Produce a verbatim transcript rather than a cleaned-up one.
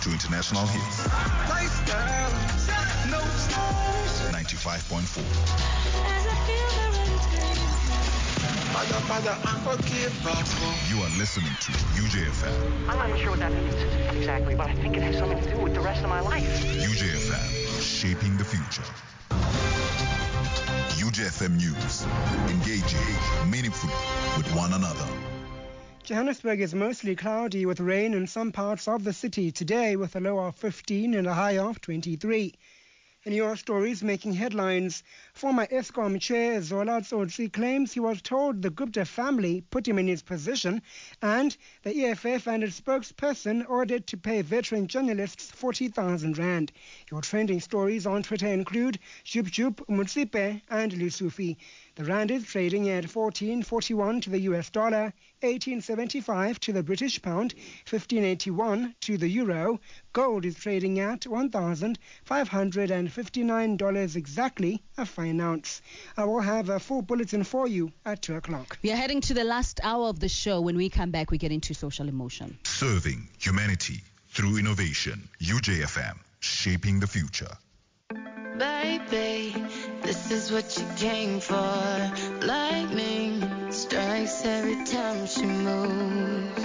to international hits. ninety-five point four. You are listening to U J F M. I'm not even sure what that means exactly, but I think it has something to do with the rest of my life. U J F M, shaping the future. U J F M News, engaging meaningfully with one another. Johannesburg is mostly cloudy with rain in some parts of the city today, with a low of fifteen and a high of twenty-three. In your stories making headlines, former Eskom chair Zola Tsotsi claims he was told the Gupta family put him in his position, and the E F F and its spokesperson ordered to pay veteran journalists forty thousand rand. Your trending stories on Twitter include Jup Jup, Mutsipe and Lusufi. The rand is trading at fourteen forty-one to the U S dollar, eighteen seventy-five to the British pound, fifteen eighty-one to the euro. Gold is trading at one thousand five hundred fifty-nine dollars exactly a fine ounce. I will have a full bulletin for you at two o'clock. We are heading to the last hour of the show. When we come back, we get into social emotion. Serving humanity through innovation. U J F M, shaping the future. Baby, this is what you came for. Lightning strikes every time she moves.